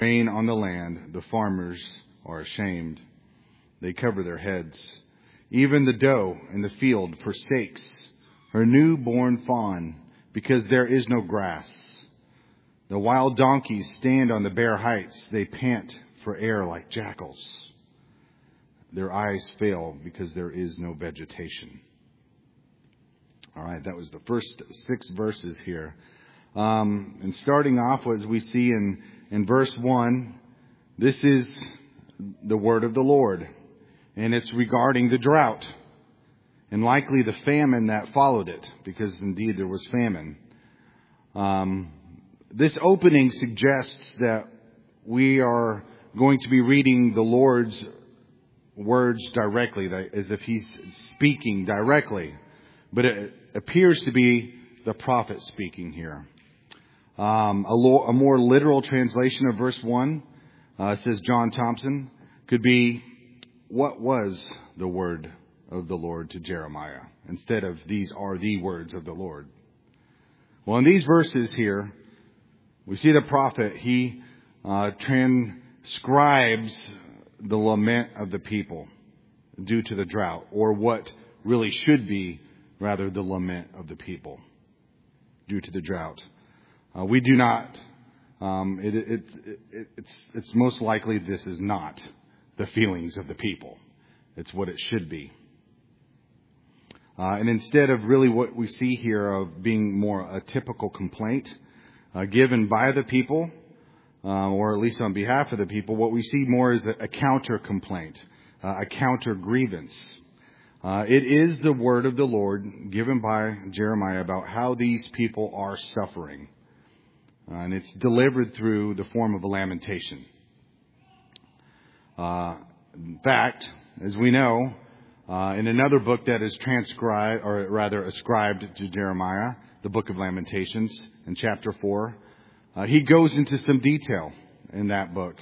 Rain on the land, the farmers are ashamed. They cover their heads. Even the doe in the field forsakes her newborn fawn because there is no grass. The wild donkeys stand on the bare heights. They pant for air like jackals. Their eyes fail because there is no vegetation. All right, that was the first 6 verses here. And starting off, as we see in verse 1, this is the word of the Lord. And it's regarding the drought. And likely the famine that followed it, because indeed there was famine. This opening suggests that we are going to be reading the Lord's words directly, as if He's speaking directly. But it appears to be the prophet speaking here. A more literal translation of verse 1, says John Thompson, could be, what was the word of the Lord to Jeremiah? Instead of, these are the words of the Lord. Well, in these verses here, we see the prophet, he transcribes the lament of the people due to the drought, or what really should be, rather, the lament of the people due to the drought. We do not, it's most likely this is not the feelings of the people. It's what it should be. And instead of really what we see here of being more a typical complaint given by the people, or at least on behalf of the people, what we see more is a counter complaint, a counter grievance. It is the word of the Lord given by Jeremiah about how these people are suffering. And it's delivered through the form of a lamentation. In fact, as we know, in another book that is transcribed, or rather ascribed to Jeremiah, the book of Lamentations, in chapter 4, he goes into some detail in that book,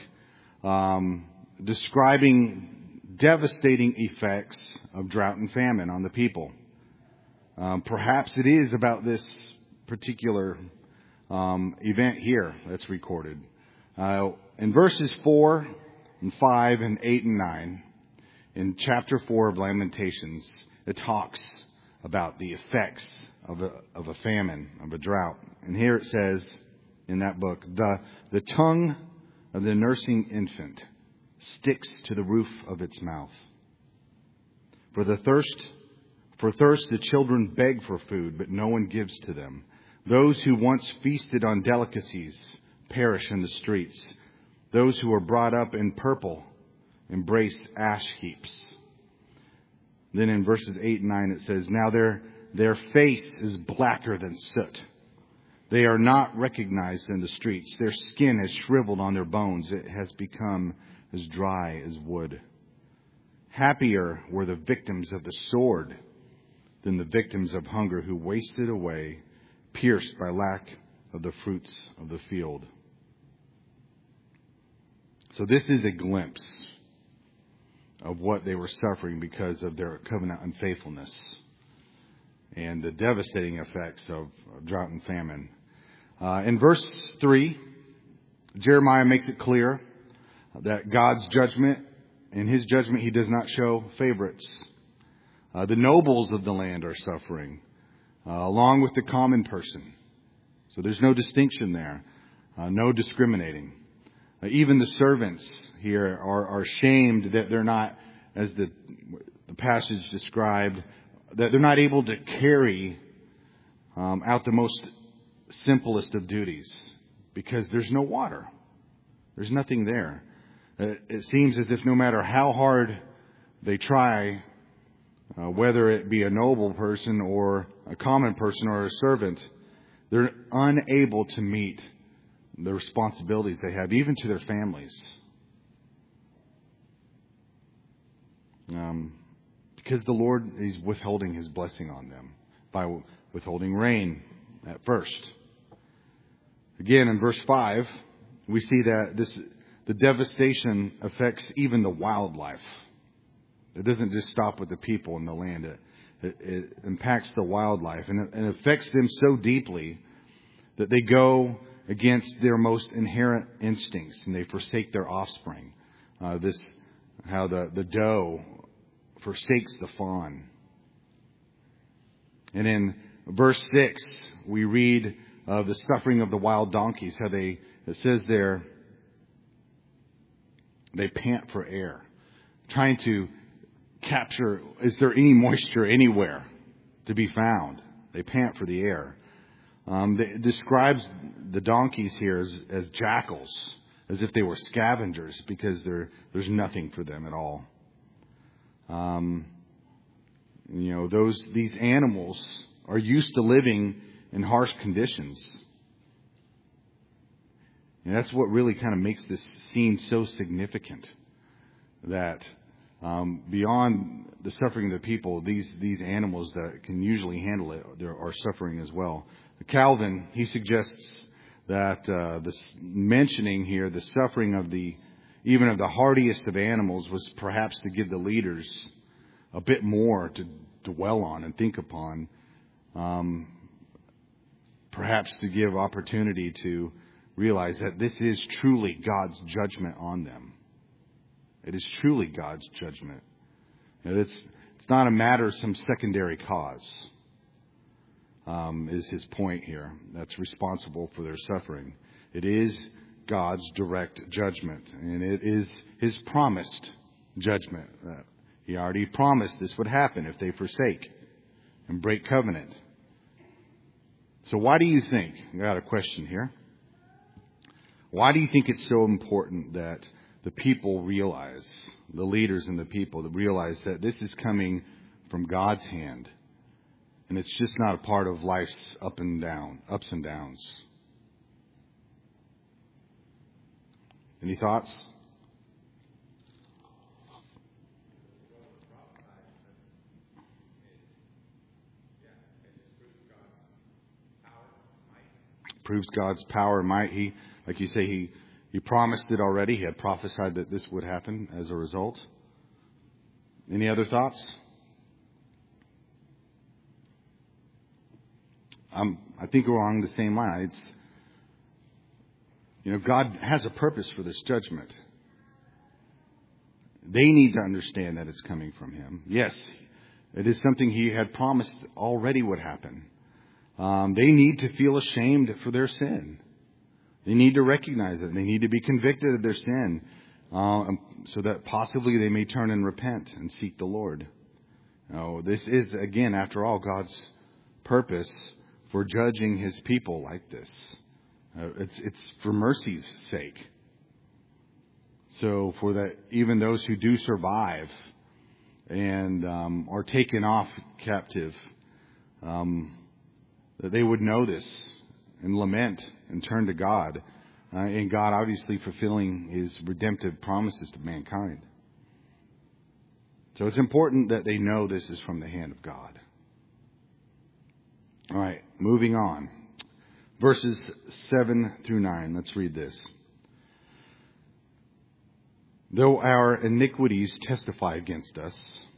describing devastating effects of drought and famine on the people. Perhaps it is about this particular event here that's recorded. In verses 4 and 5 and 8 and 9, in chapter 4 of Lamentations, it talks about the effects of a famine, of a drought. And here it says in that book, the tongue of the nursing infant sticks to the roof of its mouth. For thirst the children beg for food, but no one gives to them. Those who once feasted on delicacies perish in the streets. Those who are brought up in purple embrace ash heaps. Then in verses 8 and 9 it says, now their face is blacker than soot. They are not recognized in the streets. Their skin has shriveled on their bones. It has become as dry as wood. Happier were the victims of the sword than the victims of hunger who wasted away, pierced by lack of the fruits of the field. So this is a glimpse of what they were suffering because of their covenant unfaithfulness and the devastating effects of drought and famine. In verse 3, Jeremiah makes it clear that God's judgment, in His judgment, He does not show favorites. The nobles of the land are suffering, along with the common person. So there's no distinction there, no discriminating. Even the servants here are shamed that they're not, as the passage described, that they're not able to carry out the most simplest of duties because there's no water. There's nothing there. It seems as if no matter how hard they try, whether it be a noble person or a common person or a servant, they're unable to meet the responsibilities they have, even to their families. Because the Lord is withholding His blessing on them by withholding rain at first. Again, in verse 5, we see that the devastation affects even the wildlife. It doesn't just stop with the people in the land. It impacts the wildlife, and it affects them so deeply that they go against their most inherent instincts, and they forsake their offspring. How the doe forsakes the fawn. And in verse 6, we read of the suffering of the wild donkeys, how it says there, they pant for air, trying to capture, is there any moisture anywhere to be found? They pant for the air. It describes the donkeys here as jackals, as if they were scavengers, because there's nothing for them at all. These animals are used to living in harsh conditions. And that's what really kind of makes this scene so significant. That beyond the suffering of the people, these animals that can usually handle it are suffering as well. Calvin, he suggests that this mentioning here the suffering of even of the hardiest of animals was perhaps to give the leaders a bit more to dwell on and think upon. Perhaps to give opportunity to realize that this is truly God's judgment on them. It is truly God's judgment. It's not a matter of some secondary cause, is his point here, that's responsible for their suffering. It is God's direct judgment, and it is his promised judgment. He already promised this would happen if they forsake and break covenant. So why do you think, I got a question here, why do you think it's so important that the people realize, the leaders and the people that realize that this is coming from God's hand, and it's just not a part of life's ups and downs? Any thoughts? Proves God's power and might. He, like you say, he promised it already. He had prophesied that this would happen as a result. Any other thoughts? I think we're along the same line. God has a purpose for this judgment. They need to understand that it's coming from Him. Yes, it is something He had promised already would happen. They need to feel ashamed for their sin. They need to recognize it. They need to be convicted of their sin, so that possibly they may turn and repent and seek the Lord. This is, again, after all, God's purpose for judging His people like this. It's for mercy's sake. So for that, even those who do survive and are taken off captive, that they would know this and lament and turn to God. And God obviously fulfilling His redemptive promises to mankind. So it's important that they know this is from the hand of God. All right, moving on. Verses 7 through 9. Let's read this. Though our iniquities testify against us,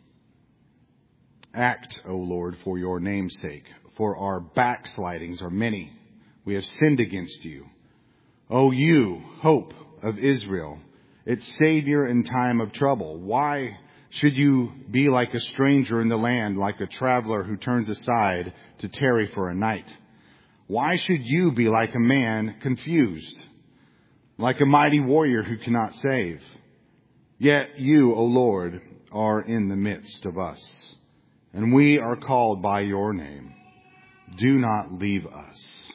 act, O Lord, for your name's sake, for our backslidings are many. We have sinned against you. O you, hope of Israel, its Savior in time of trouble, why should you be like a stranger in the land, like a traveler who turns aside to tarry for a night? Why should you be like a man confused, like a mighty warrior who cannot save? Yet you, O Lord, are in the midst of us, and we are called by your name. Do not leave us.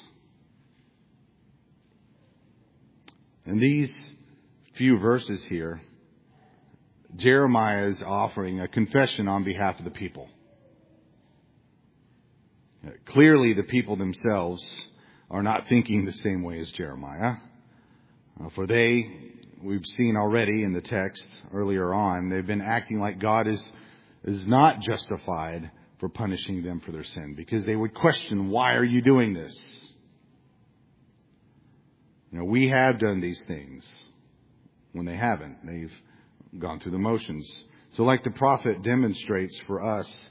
In these few verses here, Jeremiah is offering a confession on behalf of the people. Clearly, the people themselves are not thinking the same way as Jeremiah. For we've seen already in the text earlier on, they've been acting like God is not justified for punishing them for their sin, because they would question, why are you doing this? We have done these things, when they haven't. They've gone through the motions. So like the prophet demonstrates for us,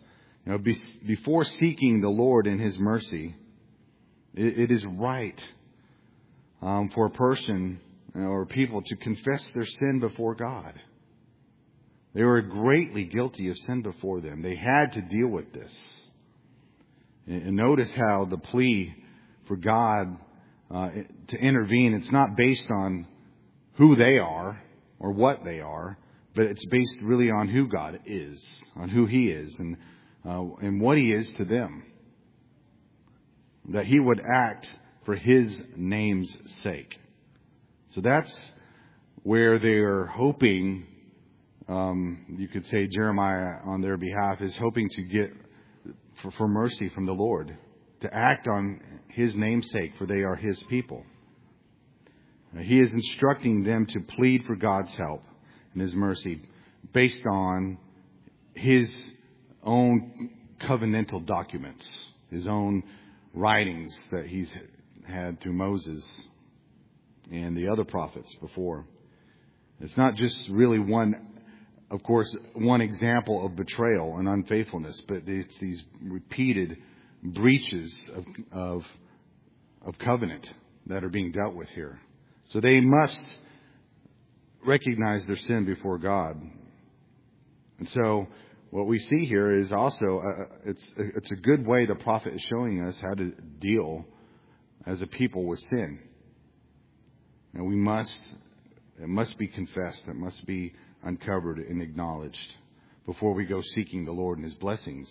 before seeking the Lord in His mercy, it is right for a person or people to confess their sin before God. They were greatly guilty of sin before them. They had to deal with this. And notice how the plea for God to intervene, it's not based on who they are or what they are, but it's based really on who God is, on who He is, and what He is to them. That He would act for His name's sake. So that's where they are hoping, you could say Jeremiah on their behalf is hoping to get for mercy from the Lord, to act on His name's sake, for they are His people. He is instructing them to plead for God's help and His mercy based on His own covenantal documents, His own writings that He's had through Moses and the other prophets before. It's not just really one example of betrayal and unfaithfulness, but it's these repeated breaches of covenant that are being dealt with here. So they must recognize their sin before God. And so what we see here is also, it's a good way the prophet is showing us how to deal as a people with sin. And it must be confessed, it must be uncovered and acknowledged before we go seeking the Lord and His blessings.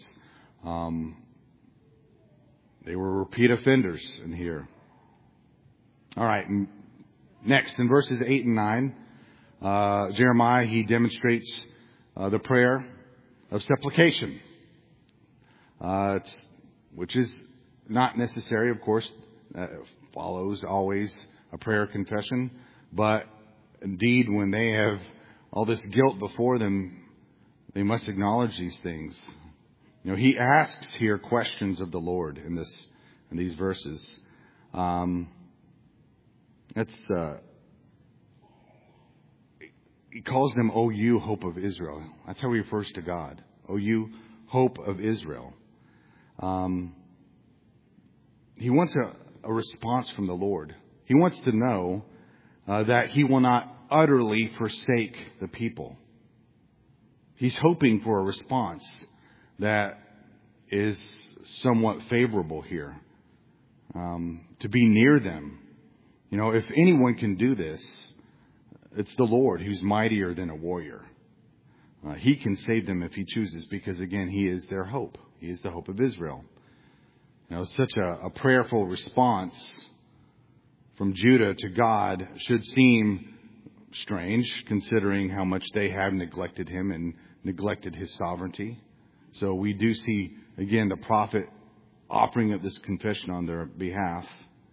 They were repeat offenders in here. All right. Next, in verses 8 and 9, Jeremiah, he demonstrates the prayer of supplication, which is not necessary, of course, follows always a prayer of confession. But indeed, when they have all this guilt before them, they must acknowledge these things. He asks here questions of the Lord in these verses. He calls them, "O you, hope of Israel." That's how He refers to God. "O you, hope of Israel." He wants a response from the Lord. He wants to know that He will not utterly forsake the people. He's hoping for a response that is somewhat favorable here, to be near them. If anyone can do this, it's the Lord, who's mightier than a warrior. He can save them if He chooses, because again, He is their hope. He is the hope of Israel. Such a prayerful response from Judah to God should seem strange, considering how much they have neglected Him and neglected His sovereignty. So we do see, again, the prophet offering up this confession on their behalf.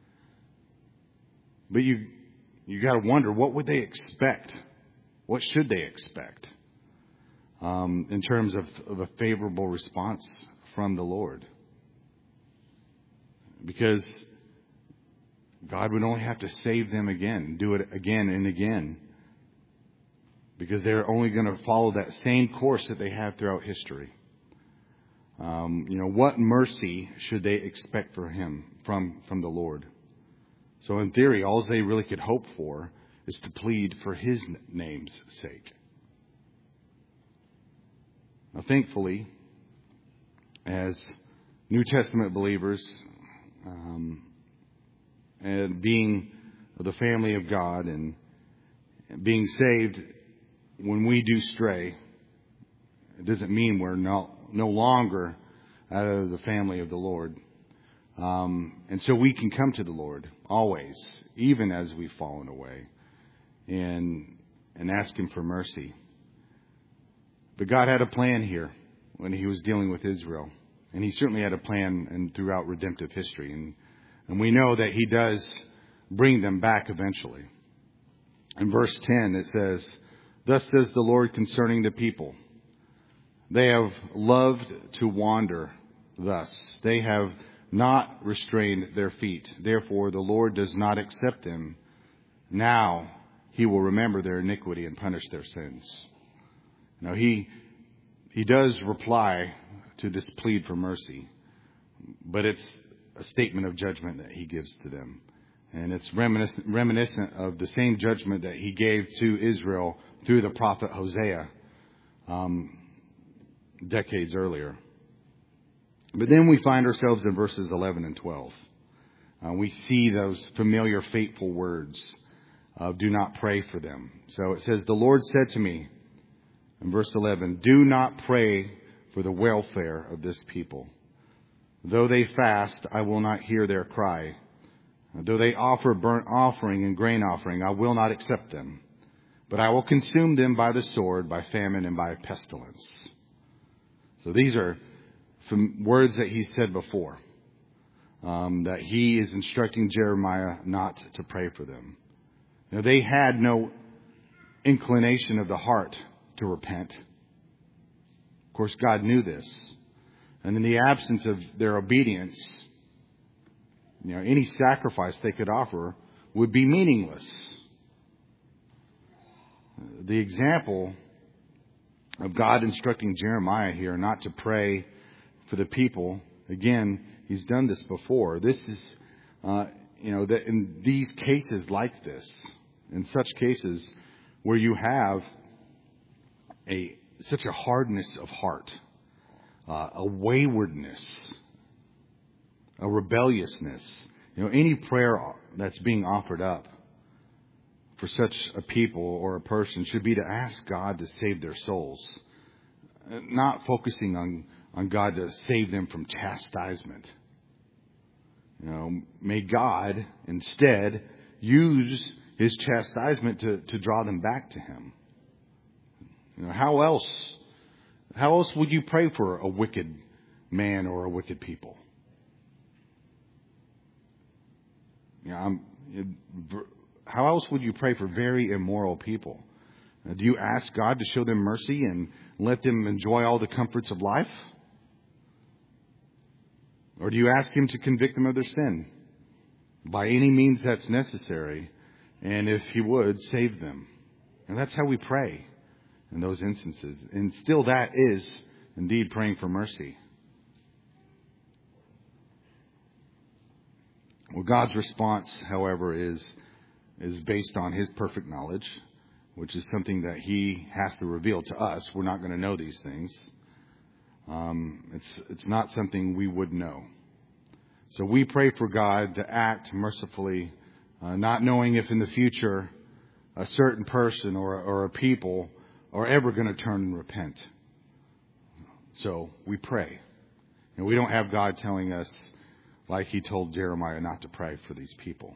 But you got to wonder, what would they expect? What should they expect in terms of a favorable response from the Lord? Because God would only have to save them again, do it again and again, because they're only going to follow that same course that they have throughout history. What mercy should they expect from the Lord? So in theory, all they really could hope for is to plead for His name's sake. Now, thankfully, as New Testament believers, and being the family of God and being saved, when we do stray, it doesn't mean we're no longer out of the family of the Lord. And so we can come to the Lord always, even as we've fallen away, and ask Him for mercy. But God had a plan here when He was dealing with Israel. And He certainly had a plan throughout redemptive history. And we know that He does bring them back eventually. In verse 10 it says, "Thus says the Lord concerning the people, they have loved to wander thus. They have not restrained their feet. Therefore the Lord does not accept them. Now He will remember their iniquity and punish their sins." Now He does reply to this plead for mercy, but it's a statement of judgment that He gives to them. And it's reminiscent of the same judgment that he gave to Israel through the prophet Hosea decades earlier. But then we find ourselves in verses 11 and 12. We see those familiar, fateful words of do not pray for them. So it says, the Lord said to me, in verse 11, do not pray for the welfare of this people. Though they fast, I will not hear their cry. Though they offer burnt offering and grain offering, I will not accept them. But I will consume them by the sword, by famine, and by pestilence. So these are from words that he said before, that he is instructing Jeremiah not to pray for them. Now, they had no inclination of the heart to repent. Of course, God knew this. And in the absence of their obedience, any sacrifice they could offer would be meaningless. The example of God instructing Jeremiah here not to pray for the people, again, he's done this before. This is, that in these cases like this, in such cases where you have such a hardness of heart, a waywardness, a rebelliousness, any prayer that's being offered up for such a people or a person should be to ask God to save their souls, not focusing on God to save them from chastisement. May God instead use his chastisement to draw them back to him. How else would you pray for a wicked man or a wicked people? How else would you pray for very immoral people? Do you ask God to show them mercy and let them enjoy all the comforts of life? Or do you ask him to convict them of their sin by any means that's necessary? And if he would, save them. And that's how we pray in those instances. And still that is indeed praying for mercy. Well, God's response, however, is based on his perfect knowledge, which is something that he has to reveal to us. We're not going to know these things. It's not something we would know. So we pray for God to act mercifully, not knowing if in the future a certain person or a people are ever going to turn and repent. So we pray. And we don't have God telling us, like he told Jeremiah, not to pray for these people.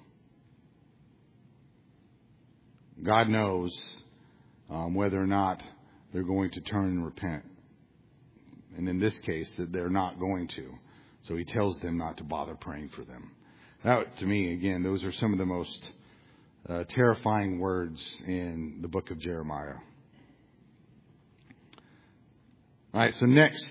God knows whether or not they're going to turn and repent. And in this case, that they're not going to. So he tells them not to bother praying for them. That, to me, again, those are some of the most terrifying words in the book of Jeremiah. All right, so next,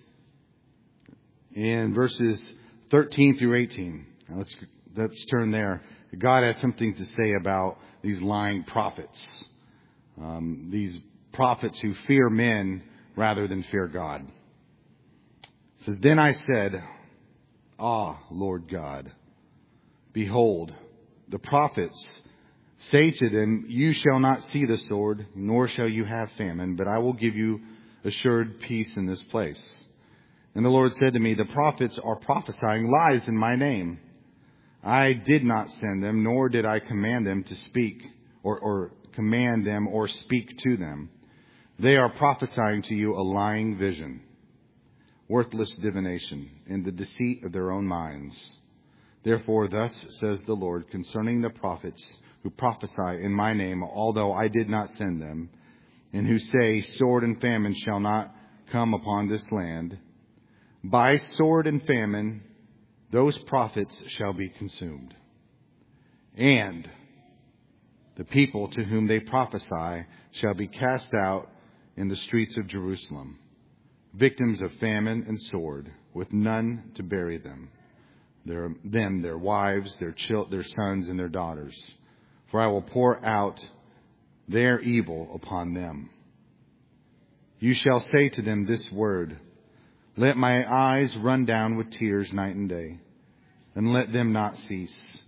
in verses 13 through 18, now let's turn there. God has something to say about these lying prophets. These prophets who fear men rather than fear God. It says, then I said, Ah, Lord God, behold, the prophets say to them, you shall not see the sword, nor shall you have famine, but I will give you assured peace in this place. And the Lord said to me, the prophets are prophesying lies in my name. I did not send them, nor did I command them to speak or command them or speak to them. They are prophesying to you a lying vision, worthless divination, and the deceit of their own minds. Therefore, thus says the Lord concerning the prophets who prophesy in my name, although I did not send them, and who say, sword and famine shall not come upon this land. By sword and famine, those prophets shall be consumed. And the people to whom they prophesy shall be cast out in the streets of Jerusalem, victims of famine and sword, with none to bury them, their wives, their sons, and their daughters. For I will pour out their evil upon them. You shall say to them this word, let my eyes run down with tears night and day, and let them not cease.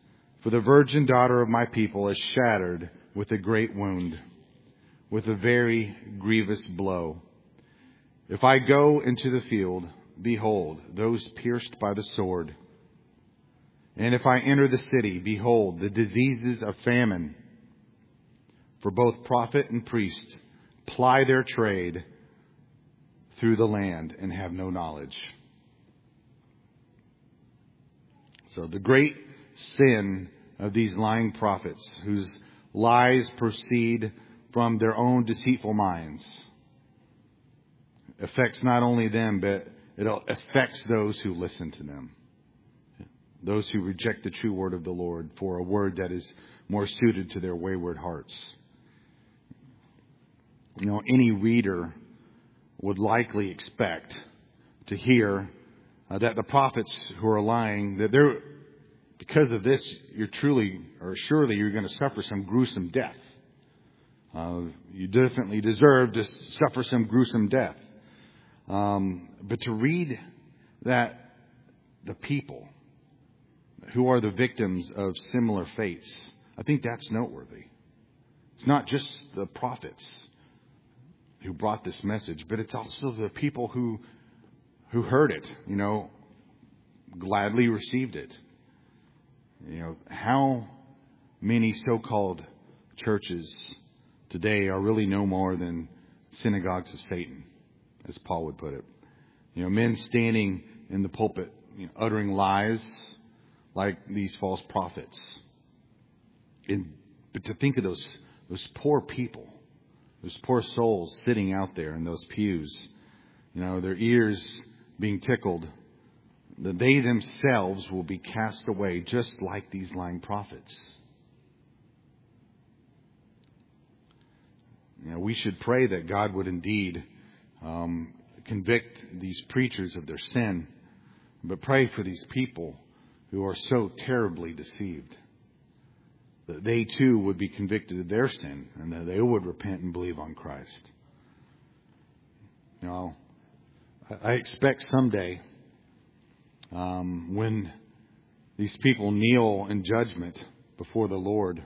For the virgin daughter of my people is shattered with a great wound, with a very grievous blow. If I go into the field, behold, those pierced by the sword. And if I enter the city, behold, the diseases of famine. For both prophet and priest ply their trade through the land and have no knowledge. So the great sin of these lying prophets, whose lies proceed from their own deceitful minds, affects not only them, but it affects those who listen to them. Those who reject the true word of the Lord for a word that is more suited to their wayward hearts. You know, any reader would likely expect to hear that the prophets who are lying, that they're, because of this, you're truly, or surely you're going to suffer some gruesome death. You definitely deserve to suffer some gruesome death. But to read that the people who are the victims of similar fates, I think that's noteworthy. It's not just the prophets who brought this message, but it's also the people who heard it, you know, gladly received it. You know, how many so-called churches today are really no more than synagogues of Satan, as Paul would put it. You know, men standing in the pulpit, you know, uttering lies like these false prophets. But to think of those poor people, those poor souls sitting out there in those pews, you know, their ears being tickled, that they themselves will be cast away just like these lying prophets. You know, we should pray that God would indeed convict these preachers of their sin, but pray for these people who are so terribly deceived, that they too would be convicted of their sin and that they would repent and believe on Christ. You know, I expect someday when these people kneel in judgment before the Lord,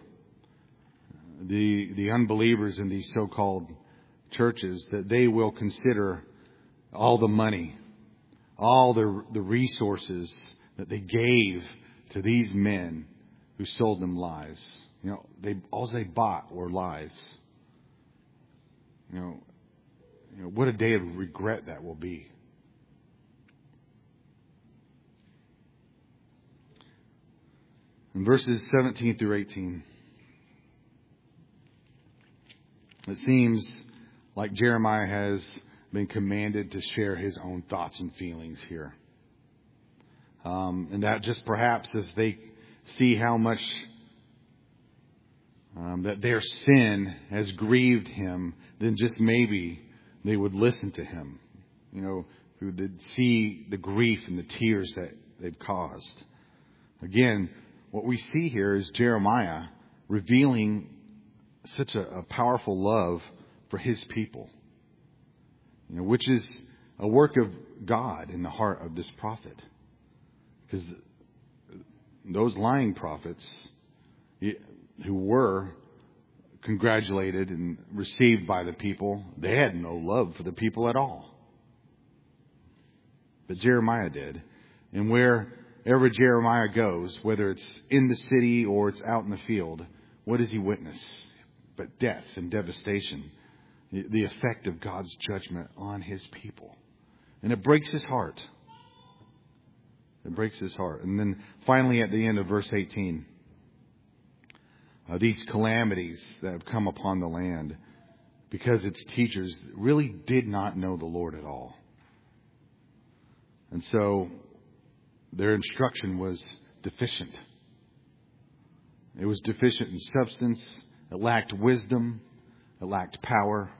the unbelievers in these so-called churches, that they will consider all the money, all the resources that they gave to these men who sold them lies. You know, all they bought were lies. You know, what a day of regret that will be. In verses 17 through 18, it seems like Jeremiah has been commanded to share his own thoughts and feelings here. And that just perhaps as they see how much that their sin has grieved him, then just maybe they would listen to him. You know, who would see the grief and the tears that they've caused. Again, what we see here is Jeremiah revealing such a powerful love for his people, you know, which is a work of God in the heart of this prophet. Because those lying prophets who were congratulated and received by the people, they had no love for the people at all. But Jeremiah did. And wherever Jeremiah goes, whether it's in the city or it's out in the field, what does he witness? But death and devastation. The effect of God's judgment on his people. And it breaks his heart. It breaks his heart. And then finally at the end of verse 18, these calamities that have come upon the land because its teachers really did not know the Lord at all. And so their instruction was deficient. It was deficient in substance. It lacked wisdom. It lacked power.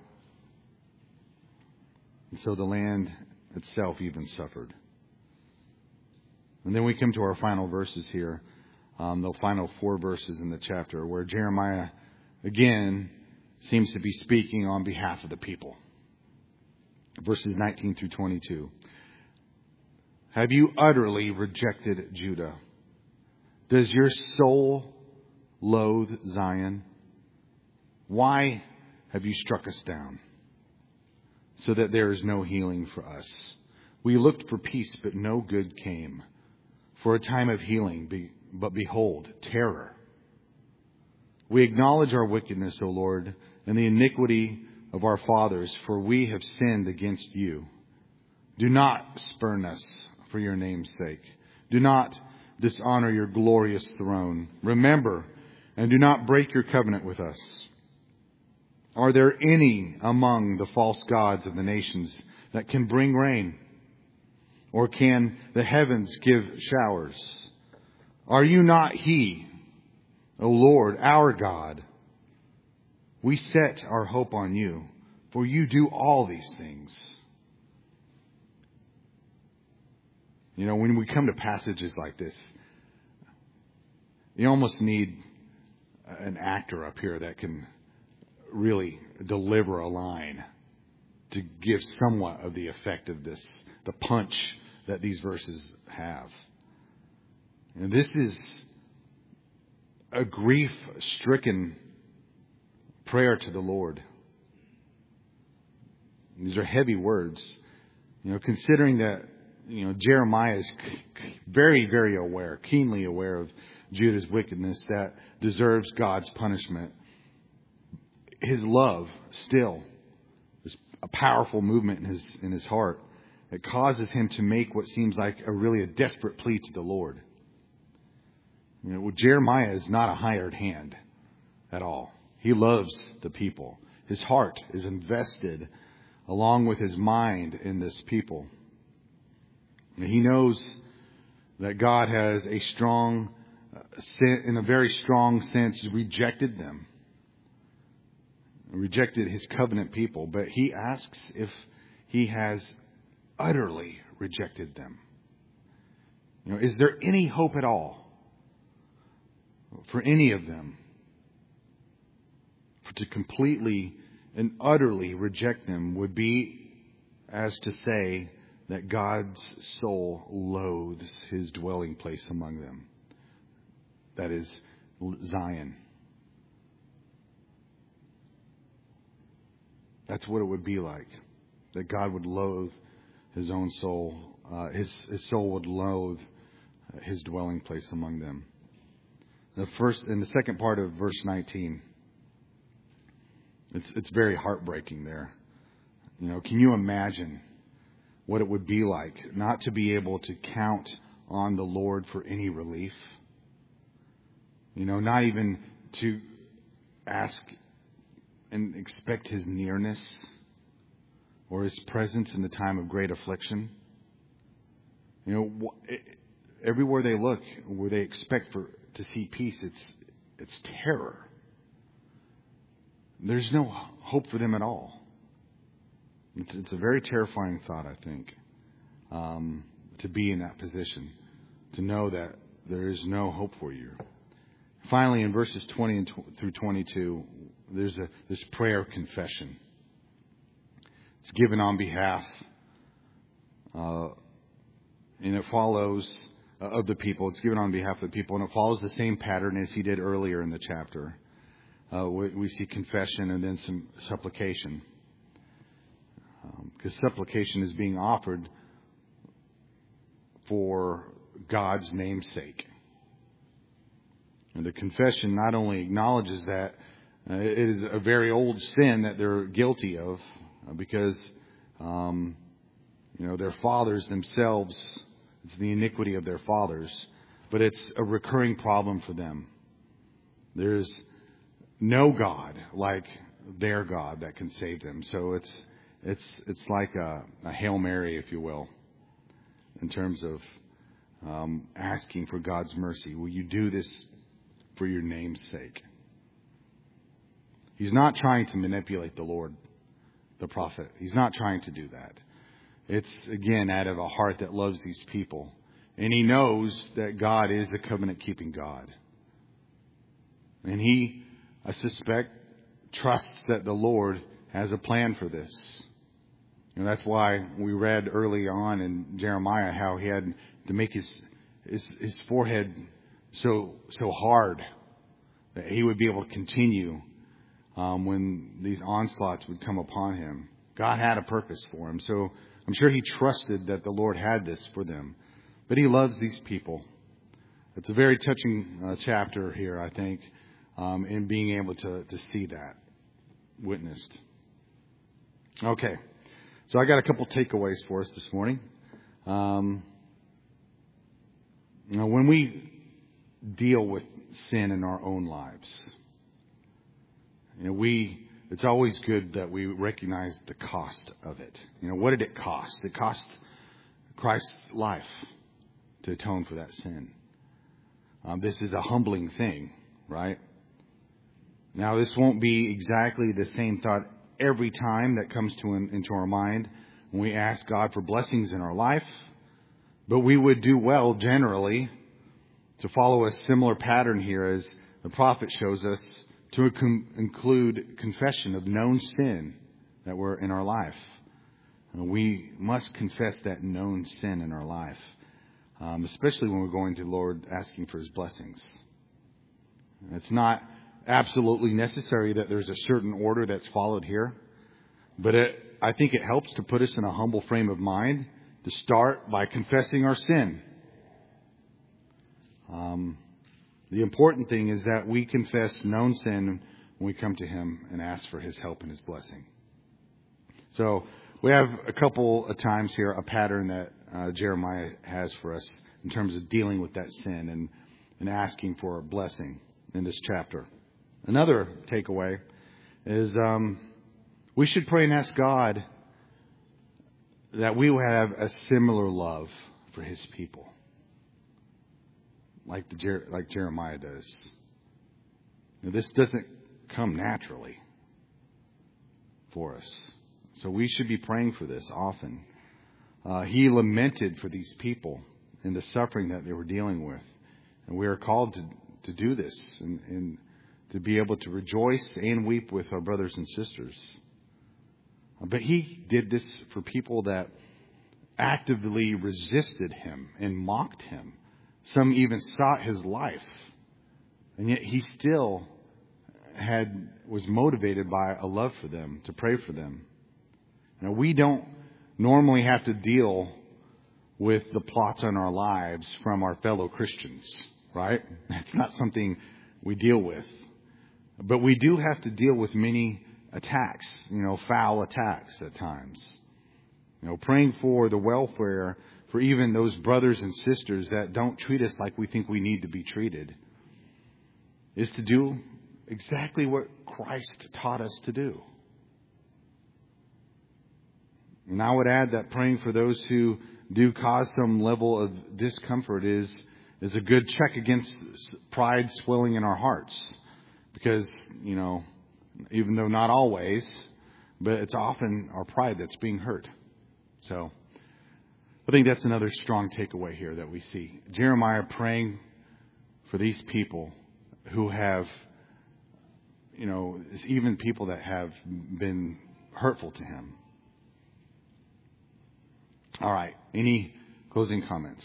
And so the land itself even suffered. And then we come to our final verses here, the final 4 verses in the chapter, where Jeremiah, again, seems to be speaking on behalf of the people. Verses 19 through 22. Have you utterly rejected Judah? Does your soul loathe Zion? Why have you struck us down, so that there is no healing for us? We looked for peace, but no good came. For a time of healing, but behold, terror. We acknowledge our wickedness, O Lord, and the iniquity of our fathers, for we have sinned against you. Do not spurn us for your name's sake. Do not dishonor your glorious throne. Remember, and do not break your covenant with us. Are there any among the false gods of the nations that can bring rain? Or can the heavens give showers? Are you not He, O Lord, our God? We set our hope on you, for you do all these things. You know, when we come to passages like this, you almost need an actor up here that can really deliver a line to give somewhat of the effect of this, the punch that these verses have. And this is a grief-stricken prayer to the Lord. These are heavy words. You know, considering that, you know, Jeremiah is very, very aware, keenly aware of Judah's wickedness that deserves God's punishment. His love still is a powerful movement in his heart. It causes him to make what seems like a desperate plea to the Lord. You know, Jeremiah is not a hired hand at all. He loves the people. His heart is invested along with his mind in this people. And he knows that God has in a very strong sense, rejected them. Rejected his covenant people. But he asks if he has utterly rejected them. You know, is there any hope at all for any of them? For to completely and utterly reject them would be as to say that God's soul loathes his dwelling place among them. That is Zion. That's what it would be like. That God would loathe his own soul. His soul would loathe his dwelling place among them. In the second part of verse 19, it's very heartbreaking there. You know, can you imagine what it would be like not to be able to count on the Lord for any relief? You know, not even to ask and expect his nearness or his presence in the time of great affliction. You know, everywhere they look, where they expect to see peace, it's terror. There's no hope for them at all. It's a very terrifying thought, I think, to be in that position, to know that there is no hope for you. Finally, in verses 20 through 22, there's this prayer of confession. It's given on behalf, and it follows of the people. It's given on behalf of the people, and it follows the same pattern as he did earlier in the chapter. We see confession and then some supplication. Because supplication is being offered for God's name's sake. And the confession not only acknowledges that it is a very old sin that they're guilty of, because their fathers themselves, it's the iniquity of their fathers, but it's a recurring problem for them. There's no God like their God that can save them. So it's like a Hail Mary, if you will, in terms of asking for God's mercy. Will you do this for your name's sake? He's not trying to manipulate the Lord, the prophet. He's not trying to do that. It's, again, out of a heart that loves these people. And he knows that God is a covenant-keeping God. And he, I suspect, trusts that the Lord has a plan for this. And that's why we read early on in Jeremiah how he had to make his forehead so hard that he would be able to continue when these onslaughts would come upon him. God had a purpose for him. So I'm sure he trusted that the Lord had this for them. But he loves these people. It's a very touching chapter here, I think, in being able to see that witnessed. Okay. So I got a couple takeaways for us this morning. When we deal with sin in our own lives, it's always good that we recognize the cost of it. What did it cost? It cost Christ's life to atone for that sin. This is a humbling thing, right? Now, this won't be exactly the same thought every time that comes into our mind when we ask God for blessings in our life, but we would do well generally to follow a similar pattern here as the prophet shows us, to include confession of known sin that were in our life. We must confess that known sin in our life, especially when we're going to the Lord asking for His blessings. It's not absolutely necessary that there's a certain order that's followed here, but I think it helps to put us in a humble frame of mind to start by confessing our sin. The important thing is that we confess known sin when we come to Him and ask for His help and His blessing. So we have a couple of times here a pattern that Jeremiah has for us in terms of dealing with that sin and asking for a blessing in this chapter. Another takeaway is we should pray and ask God that we will have a similar love for His people, like Jeremiah does. This doesn't come naturally for us. So we should be praying for this often. He lamented for these people and the suffering that they were dealing with. And we are called to do this and to be able to rejoice and weep with our brothers and sisters. But he did this for people that actively resisted him and mocked him. Some even sought his life. And yet he still was motivated by a love for them, to pray for them. Now, we don't normally have to deal with the plots on our lives from our fellow Christians, right? That's not something we deal with. But we do have to deal with many attacks, foul attacks at times. Praying for the welfare for even those brothers and sisters that don't treat us like we think we need to be treated is to do exactly what Christ taught us to do. And I would add that praying for those who do cause some level of discomfort is a good check against pride swelling in our hearts. Because, even though not always, but it's often our pride that's being hurt. So I think that's another strong takeaway here that we see. Jeremiah praying for these people who have, even people that have been hurtful to him. All right. Any closing comments?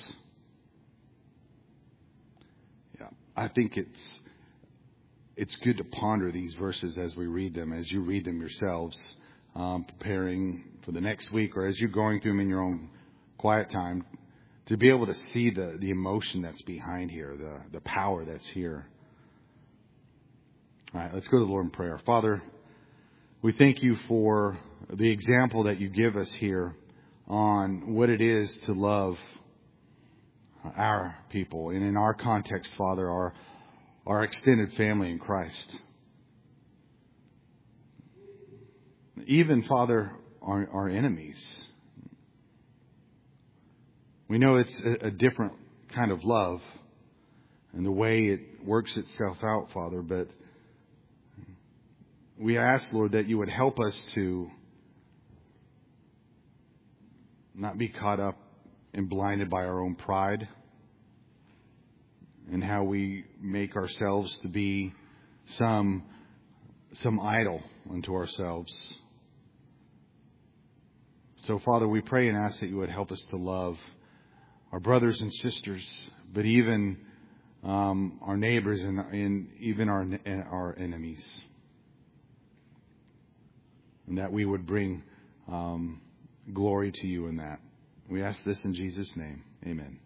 Yeah. I think it's good to ponder these verses as we read them, as you read them yourselves, preparing for the next week, or as you're going through them in your own quiet time, to be able to see the emotion that's behind here, the power that's here. All right, let's go to the Lord in prayer. Father, we thank you for the example that you give us here on what it is to love our people. And in our context, Father, our extended family in Christ. Even, Father, our enemies. We know it's a different kind of love and the way it works itself out, Father, but we ask, Lord, that you would help us to not be caught up and blinded by our own pride and how we make ourselves to be some idol unto ourselves. So, Father, we pray and ask that you would help us to love our brothers and sisters, but even our neighbors and even our enemies. And that we would bring glory to you in that. We ask this in Jesus' name. Amen.